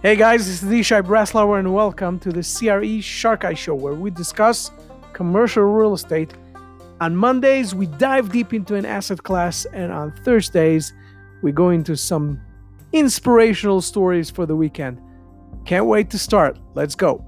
Hey guys, this is Yishai Breslauer and welcome to the CRE Shark Eye Show, where we discuss commercial real estate. On Mondays, we dive deep into an asset class, and on Thursdays, we go into some inspirational stories for the weekend. Can't wait to start. Let's go.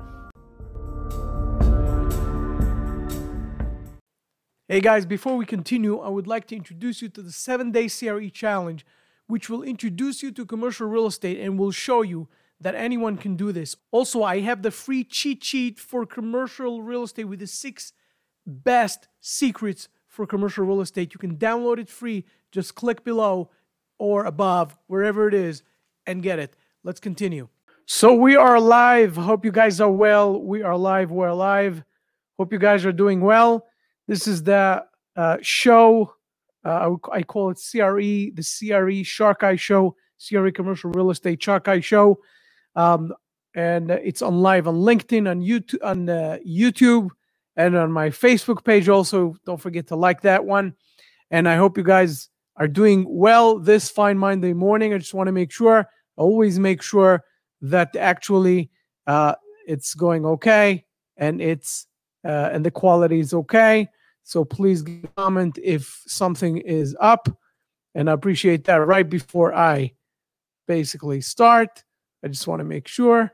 Hey guys, before we continue, I would like to introduce you to the 7-Day CRE Challenge, which will introduce you to commercial real estate and will show you that anyone can do this. Also, I have the free cheat sheet for commercial real estate with the 6 best secrets for commercial real estate. You can download it free. Just click below or above, wherever it is, and get it. Let's continue. So we are live. Hope you guys are well. We are live. We're live. Hope you guys are doing well. This is the show. I call it CRE, the CRE Shark Eye Show, CRE Commercial Real Estate Shark Eye Show. And it's on live on LinkedIn, on YouTube, and on my Facebook page also. Don't forget to like that one. And I hope you guys are doing well this fine Monday morning. I just want to make sure, always make sure that actually it's going okay and and the quality is okay. So please comment if something is up, and I appreciate that. Right before I basically start, I just want to make sure.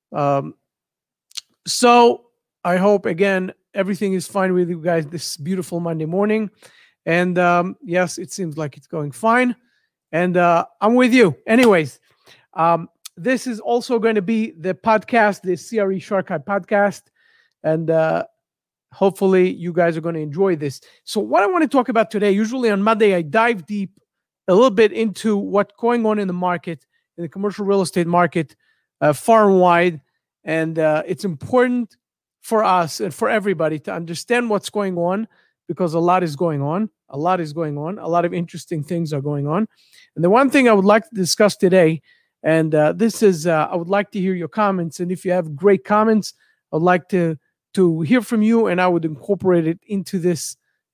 So I hope, again, everything is fine with you guys this beautiful Monday morning. And yes, it seems like it's going fine. And I'm with you. Anyways, this is also going to be the podcast, the CRE Shark Eye podcast. And hopefully you guys are going to enjoy this. So what I want to talk about today, usually on Monday, I dive deep a little bit into what's going on in the market, in the commercial real estate market, far and wide. And it's important for us and for everybody to understand what's going on, because a lot is going on. A lot is going on. A lot of interesting things are going on. And the one thing I would like to discuss today, and this is, I would like to hear your comments. And if you have great comments, I'd like to hear from you, and I would incorporate it into this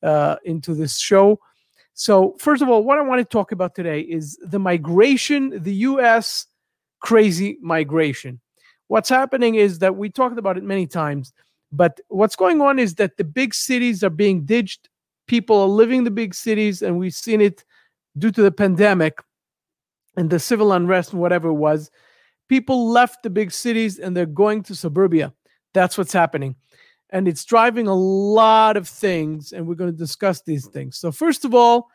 show. So first of all, what I want to talk about today is the migration, the U.S. crazy migration. What's happening is that we talked about it many times, but what's going on is that the big cities are being ditched. People are leaving the big cities, and we've seen it due to the pandemic and the civil unrest and whatever it was. People left the big cities and they're going to suburbia. That's what's happening. And it's driving a lot of things, and we're going to discuss these things. So first of all,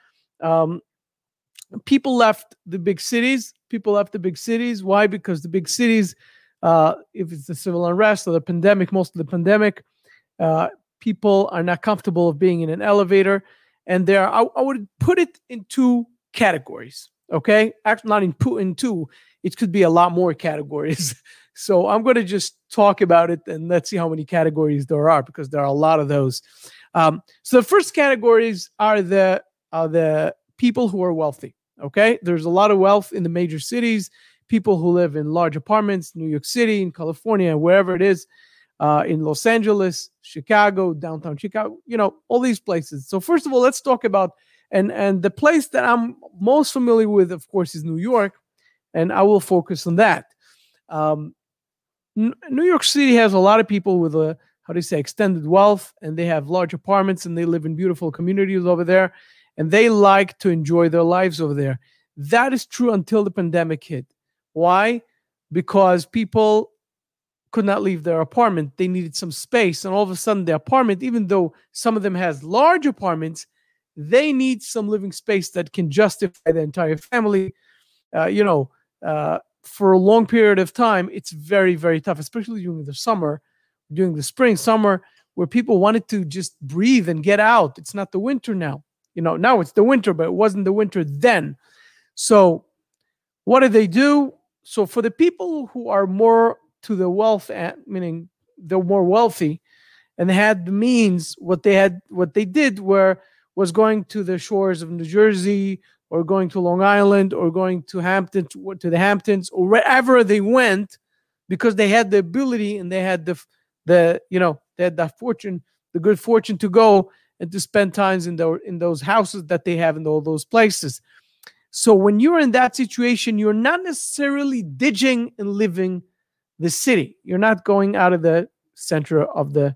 people left the big cities. People left the big cities. Why? Because the big cities, if it's the civil unrest or the pandemic, most of the pandemic, people are not comfortable of being in an elevator. And I would put it in 2 categories, okay? Actually, not in two. It could be a lot more categories. So I'm going to just talk about it, and let's see how many categories there are, because there are a lot of those. So the first categories are the people who are wealthy. Okay, there's a lot of wealth in the major cities. People who live in large apartments, New York City, in California, wherever it is, in Los Angeles, Chicago, downtown Chicago. All these places. So first of all, let's talk about and the place that I'm most familiar with, of course, is New York, and I will focus on that. New York City has a lot of people with extended wealth, and they have large apartments, and they live in beautiful communities over there, and they like to enjoy their lives over there. That is true until the pandemic hit. Why? Because people could not leave their apartment. They needed some space, and all of a sudden the apartment, even though some of them has large apartments, they need some living space that can justify the entire family. For a long period of time, it's very, very tough, especially during the summer, during the spring, summer, where people wanted to just breathe and get out. It's not the winter now. Now it's the winter, but it wasn't the winter then. So what do? So for the people who are more to the wealth, meaning they're more wealthy and they had the means, what they did was going to the shores of New Jersey, or going to Long Island, or going to the Hamptons, or wherever they went, because they had the ability and they had they had that fortune, the good fortune to go and to spend times in those houses that they have in all those places. So when you're in that situation, you're not necessarily ditching and living the city. You're not going out of the center of the,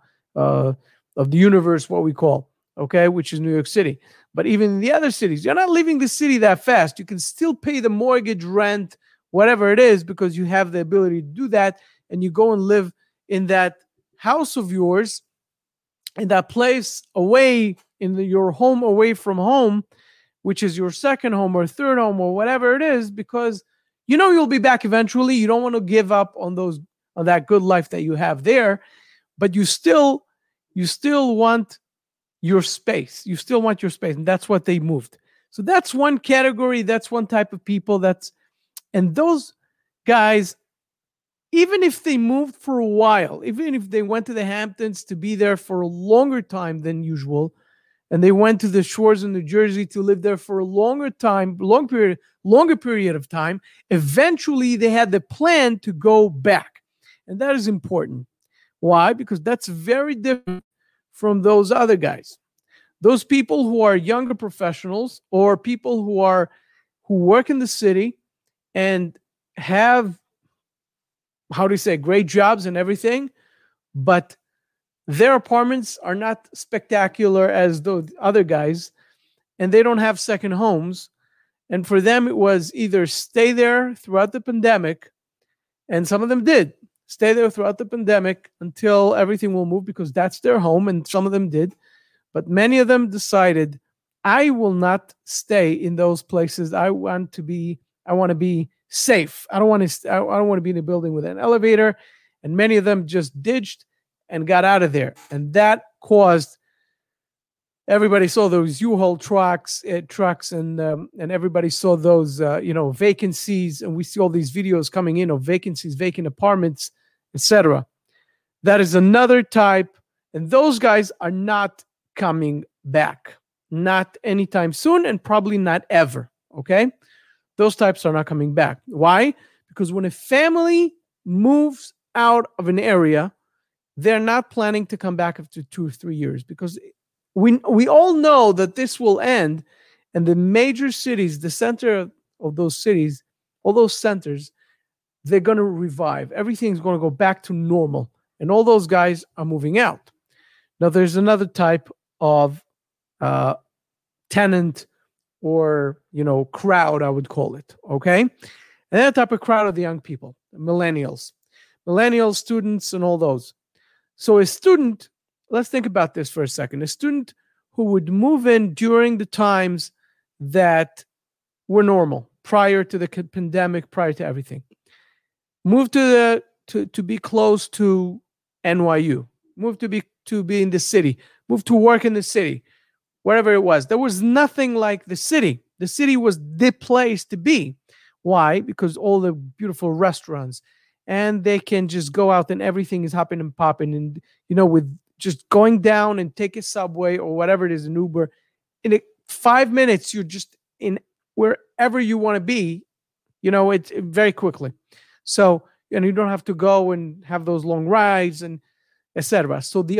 of the universe, what we call, okay, which is New York City. But even in the other cities, you're not leaving the city that fast. You can still pay the mortgage, rent, whatever it is, because you have the ability to do that. And you go and live in that house of yours, in that place away, your home away from home, which is your second home or third home or whatever it is, because you'll be back eventually. You don't want to give up on that good life that you have there, but you still want your space. You still want your space, and that's what they moved. So that's one category. That's one type of people. And those guys, even if they moved for a while, even if they went to the Hamptons to be there for a longer time than usual, and they went to the shores in New Jersey to live there for a longer period of time, eventually they had the plan to go back. And that is important. Why? Because that's very different from those other guys. Those people who are younger professionals, or people who work in the city and have, great jobs and everything, but their apartments are not spectacular as those other guys, and they don't have second homes. And for them, it was either stay there throughout the pandemic, and some of them did stay there throughout the pandemic until everything will move, because that's their home, and some of them did. But many of them decided, I will not stay in those places. I want to be safe. I don't want to be in a building with an elevator. And many of them just ditched and got out of there. And that caused, everybody saw those U-Haul trucks, and everybody saw those, vacancies. And we see all these videos coming in of vacancies, vacant apartments, etc. That is another type. And those guys are not coming back. Not anytime soon, and probably not ever. Okay? Those types are not coming back. Why? Because when a family moves out of an area, they're not planning to come back after 2 or 3 years, because we all know that this will end, and the major cities, the center of those cities, all those centers, they're going to revive. Everything's going to go back to normal, and all those guys are moving out. Now, there's another type of tenant, or crowd, I would call it. Okay, and that type of crowd are the young people, millennials, students, and all those. So a student, let's think about this for a second. A student who would move in during the times that were normal, prior to the pandemic, prior to everything, move to be close to NYU, move to be in the city, move to work in the city, wherever it was. There was nothing like the city. The city was the place to be. Why? Because all the beautiful restaurants, and they can just go out and everything is hopping and popping. And, with just going down and take a subway or whatever it is, an Uber, in 5 minutes, you're just in wherever you want to be, it's very quickly. So, you don't have to go and have those long rides and etc. So the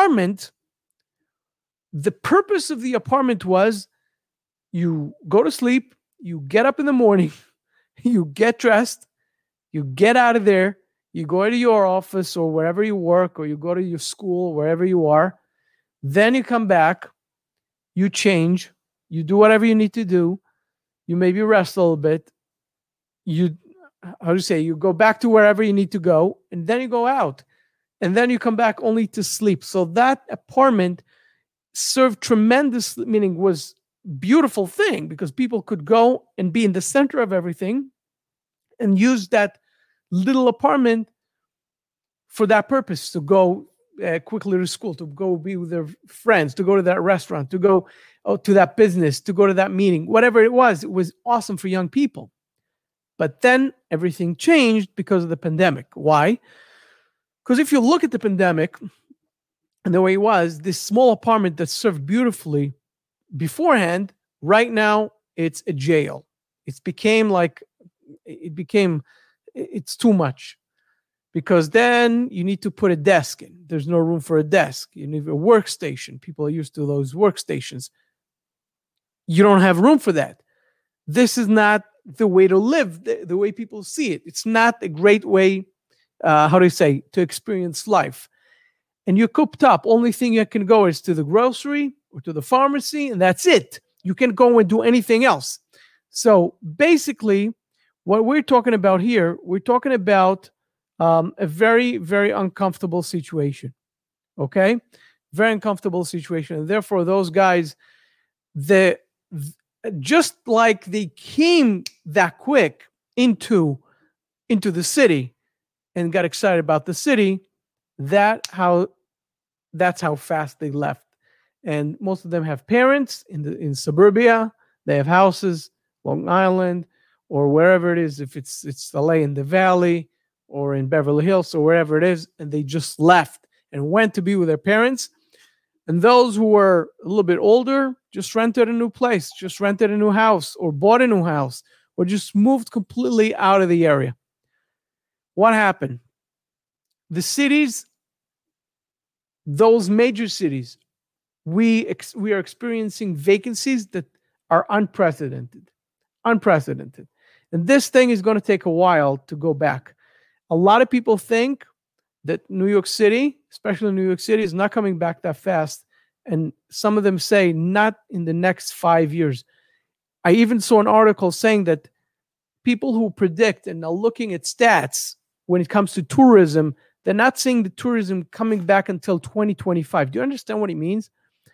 purpose of the apartment was, you go to sleep, you get up in the morning, you get dressed, you get out of there, you go to your office or wherever you work, or you go to your school, wherever you are. Then you come back, you change, you do whatever you need to do, you maybe rest a little bit, you go back to wherever you need to go, and then you go out, and then you come back only to sleep. So that apartment served tremendous, meaning was beautiful thing, because people could go and be in the center of everything and use that little apartment for that purpose, to go quickly to school, to go be with their friends, to go to that restaurant, to go to that business, to go to that meeting, whatever it was awesome for young people. But then everything changed because of the pandemic. Why? Because if you look at the pandemic and the way it was, this small apartment that served beautifully beforehand, right now it's a jail. It's too much, because then you need to put a desk in. There's no room for a desk. You need a workstation. People are used to those workstations. You don't have room for that. this is not the way to live, the way people see it. It's not a great way, how do you say, to experience life. And you're cooped up. Only thing you can go is to the grocery or to the pharmacy, and that's it. You can't go and do anything else. So basically, what we're talking about here, we're talking about a very, very uncomfortable situation. Okay? Very uncomfortable situation. And therefore, those guys, just like they came that quick into the city and got excited about the city, that's how fast they left. And most of them have parents in suburbia. They have houses, Long Island, or wherever it is, if it's LA in the Valley or in Beverly Hills or wherever it is, and they just left and went to be with their parents. And those who were a little bit older just rented a new place, just rented a new house, or bought a new house, or just moved completely out of the area. What happened? The cities, those major cities, we are experiencing vacancies that are unprecedented. And this thing is going to take a while to go back. A lot of people think that New York City, especially New York City, is not coming back that fast. And some of them say not in the next 5 years. I even saw an article saying that people who predict and are looking at stats when it comes to tourism, they're not seeing the tourism coming back until 2025. Do you understand what it means?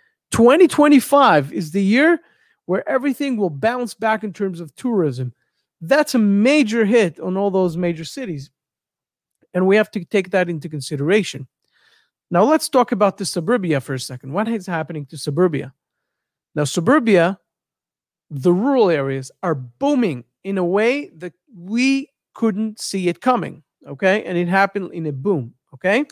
2025 is the year where everything will bounce back in terms of tourism. That's a major hit on all those major cities. And we have to take that into consideration. Now, let's talk about the suburbia for a second. What is happening to suburbia? Now, suburbia, the rural areas are booming in a way that we couldn't see it coming, okay? And it happened in a boom, okay?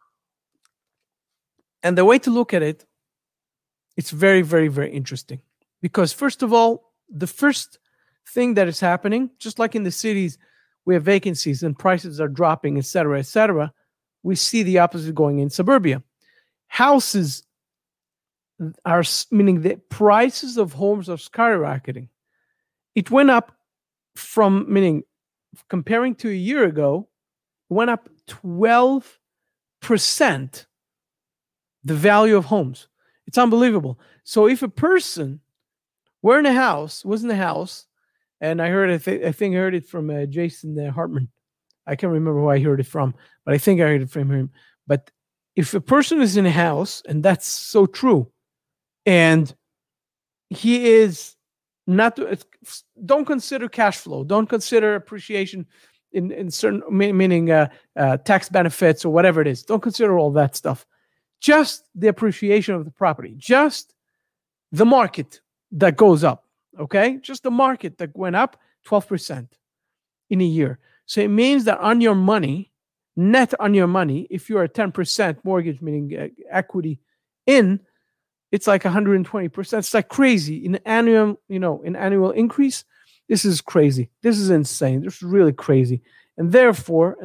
And the way to look at it, it's very, very, very interesting. Because first of all, the first thing that is happening, just like in the cities, we have vacancies and prices are dropping, et cetera, we see the opposite going in suburbia. Houses are, meaning the prices of homes are skyrocketing. It went up from, meaning comparing to a year ago, it went up 12%, the value of homes. It's unbelievable. So if a person was in a house, and I think I heard it from Jason Hartman. I can't remember who I heard it from, but I think I heard it from him. But if a person is in a house, and that's so true, and he is not, don't consider cash flow, don't consider appreciation in certain, meaning tax benefits or whatever it is. Don't consider all that stuff. Just the appreciation of the property, just the market that goes up, okay? Just the market that went up 12% in a year. So it means that on your money, net on your money, if you're a 10% mortgage, meaning equity in, it's like 120%. It's like crazy. In annual increase, this is crazy. This is insane. This is really crazy. And therefore,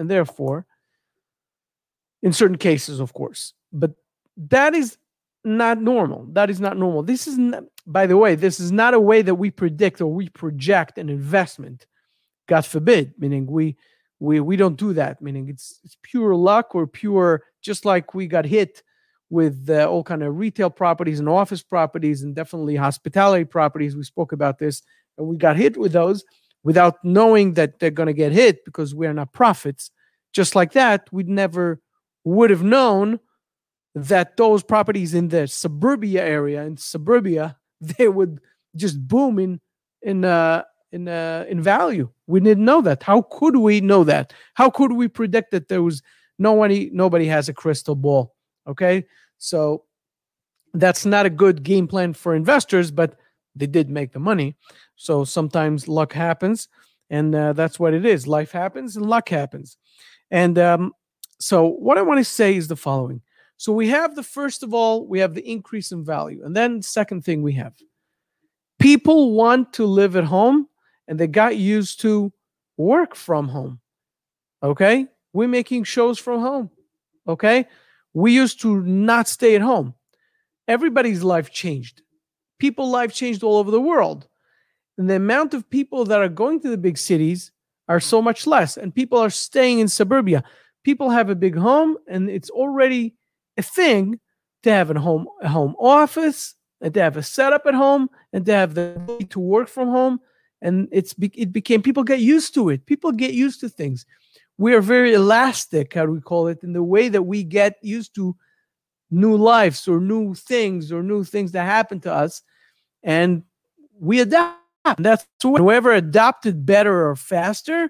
in certain cases, of course, but that is not normal. That is not normal. This is not, by the way, this is not a way that we predict or we project an investment. God forbid, meaning we don't do that, meaning it's pure luck or pure, just like we got hit with all kind of retail properties and office properties and definitely hospitality properties. We spoke about this, and we got hit with those without knowing that they're going to get hit because we're not prophets. Just like that, we never would have known that those properties in the suburbia area, they would just boom in value. We didn't know that. How could we know that? How could we predict that? There was nobody has a crystal ball. Okay, so that's not a good game plan for investors, but they did make the money. So sometimes luck happens, and that's what it is. Life happens and luck happens. And so what I want to say is the following. So we have first of all, we have the increase in value. And then the second thing we have, people want to live at home and they got used to work from home. Okay. We're making shows from home. Okay. We used to not stay at home. Everybody's life changed. People's life changed all over the world. and the amount of people that are going to the big cities are so much less, and people are staying in suburbia. People have a big home, and it's already a thing to have a home office, and to have a setup at home, and to have the ability to work from home. And it became, people get used to it. People get used to things. We are very elastic, how do we call it, in the way that we get used to new lives or new things that happen to us, and we adapt. That's whoever adopted better or faster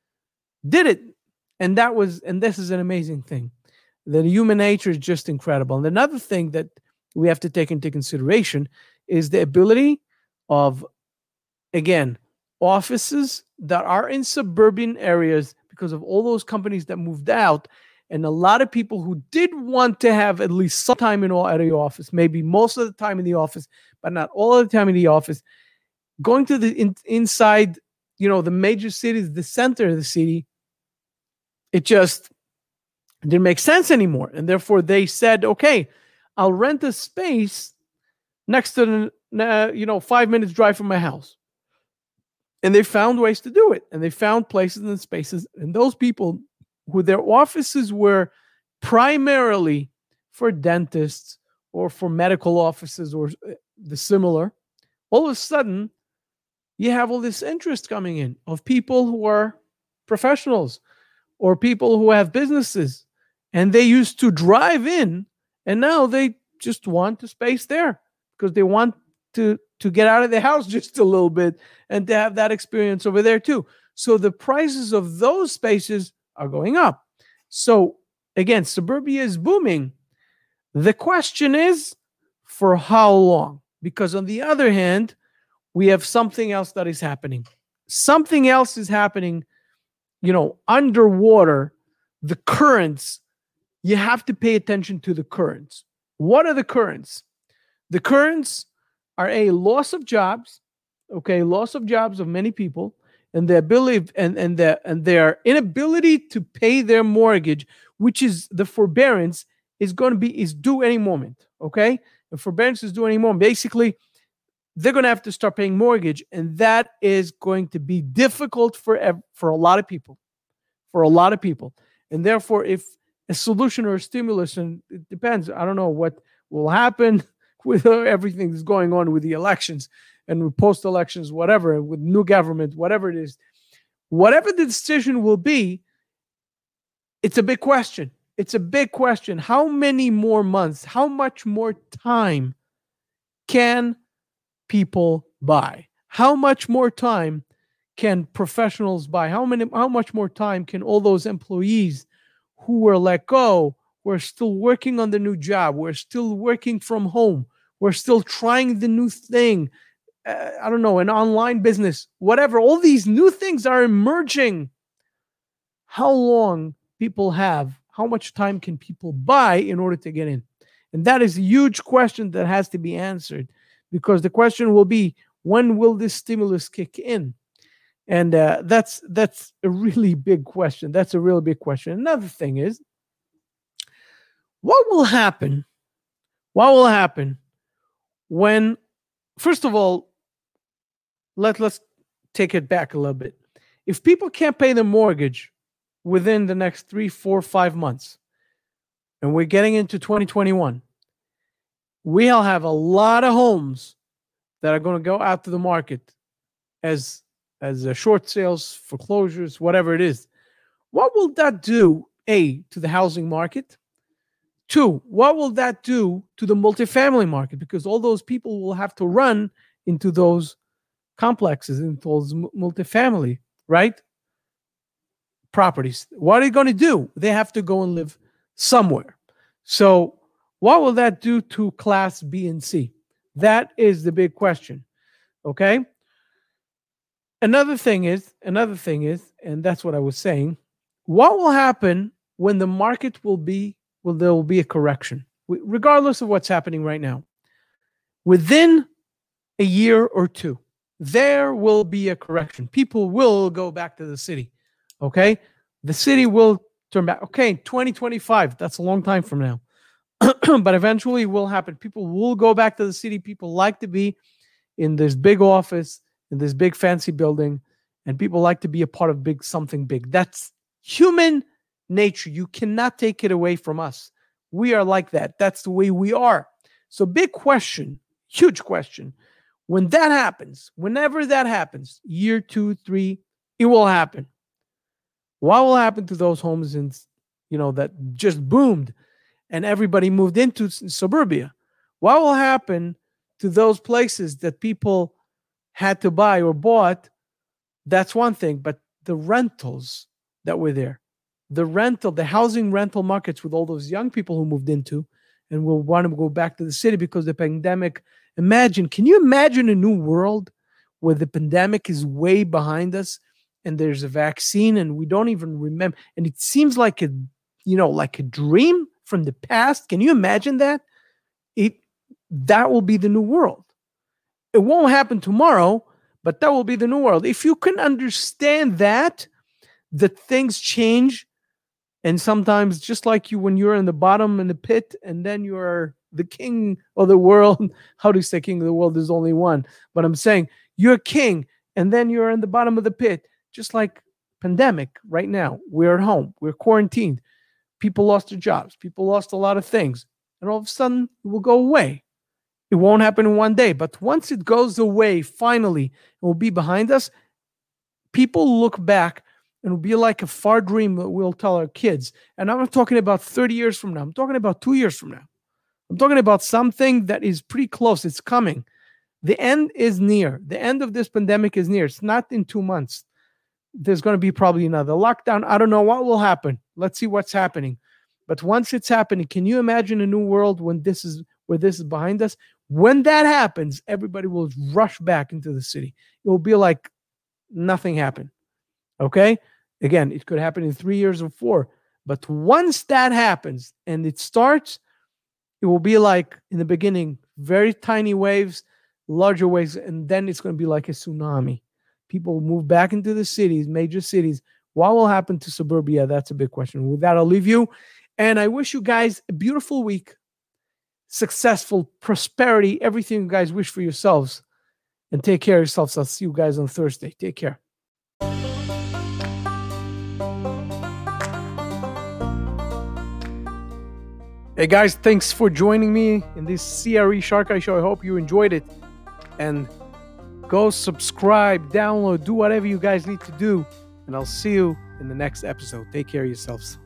did it. And this is an amazing thing. The human nature is just incredible. And another thing that we have to take into consideration is the ability of, again, offices that are in suburban areas, because of all those companies that moved out, and a lot of people who did want to have at least some time at the office, maybe most of the time in the office, but not all of the time in the office, going to the inside, the major cities, the center of the city, it just didn't make sense anymore. And therefore they said, okay, I'll rent a space next to the, 5 minutes drive from my house. And they found ways to do it. And they found places and spaces. And those people who their offices were primarily for dentists or for medical offices or the similar, all of a sudden, you have all this interest coming in of people who are professionals or people who have businesses, and they used to drive in, and now they just want a space there because they want to get out of the house just a little bit and to have that experience over there too. So the prices of those spaces are going up. So again, suburbia is booming. The question is, for how long? Because on the other hand, we have something else that is happening. Something else is happening, underwater, the currents. You have to pay attention to the currents. What are the currents? The currents are a loss of jobs, loss of jobs of many people, and the ability and their inability to pay their mortgage, which is the forbearance, is due any moment. Okay, the forbearance is due any moment. Basically, they're going to have to start paying mortgage, and that is going to be difficult for a lot of people, and therefore, if a solution or a stimulus, and it depends, I don't know what will happen with everything that's going on with the elections and with post-elections, whatever, with new government, whatever it is, whatever the decision will be, it's a big question. It's a big question. How many more months, how much more time can people buy? How much more time can professionals buy? How much more time can all those employees who were let go, we're still working on the new job, we're still working from home, we're still trying the new thing, I don't know, an online business, whatever, all these new things are emerging. How long people have, how much time can people buy in order to get in? And that is a huge question that has to be answered, because the question will be, when will this stimulus kick in? And that's a really big question. That's a really big question. Another thing is, what will happen? What will happen when, first of all, let's take it back a little bit. If people can't pay the mortgage within the next 3, 4, 5 months, and we're getting into 2021, we'll have a lot of homes that are going to go out to the market as short sales, foreclosures, whatever it is. What will that do, A, to the housing market? 2, what will that do to the multifamily market? Because all those people will have to run into those complexes, into those multifamily, right? Properties. What are they going to do? They have to go and live somewhere. So what will that do to class B and C? That is the big question. Okay? Another thing is, and that's what I was saying, what will happen when the market there will be a correction, regardless of what's happening right now? Within a year or two, there will be a correction. People will go back to the city. Okay? The city will turn back. Okay, 2025, that's a long time from now. But eventually it will happen. People will go back to the city. People like to be in this big office, in this big fancy building, and people like to be a part of something big. That's human nature. You cannot take it away from us. We are like that. That's the way we are. So big question, huge question. When that happens, whenever that happens, year 2, 3, it will happen. What will happen to those homes that just boomed and everybody moved into suburbia? What will happen to those places that people had to buy or bought? That's one thing, but the rentals that were there, the housing rental markets with all those young people who moved into and will want to go back to the city because the pandemic. Can you imagine a new world where the pandemic is way behind us and there's a vaccine and we don't even remember, and it seems like a dream from the past? Can you imagine that? That will be the new world. It won't happen tomorrow, but that will be the new world. If you can understand that things change, and sometimes just like when you're in the bottom in the pit and then you're the king of the world. How do you say king of the world? There's only one. But I'm saying you're king and then you're in the bottom of the pit. Just like pandemic right now. We're at home. We're quarantined. People lost their jobs. People lost a lot of things. And all of a sudden it will go away. It won't happen in one day. But once it goes away, finally, it will be behind us. People look back and it will be like a far dream that we'll tell our kids. And I'm not talking about 30 years from now. I'm talking about 2 years from now. I'm talking about something that is pretty close. It's coming. The end is near. The end of this pandemic is near. It's not in 2 months. There's going to be probably another lockdown. I don't know what will happen. Let's see what's happening. But once it's happening, can you imagine a new world when this is behind us? When that happens, everybody will rush back into the city. It will be like nothing happened. Okay? Again, it could happen in 3 years or 4. But once that happens and it starts, it will be like in the beginning, very tiny waves, larger waves, and then it's going to be like a tsunami. People will move back into the cities, major cities. What will happen to suburbia? That's a big question. With that, I'll leave you. And I wish you guys a beautiful week, successful, prosperity, everything you guys wish for yourselves. And take care of yourselves. I'll see you guys on Thursday. Take care. Hey guys, thanks for joining me in this CRE Shark Eye show. I hope you enjoyed it. And go subscribe, download, do whatever you guys need to do. And I'll see you in the next episode. Take care of yourselves.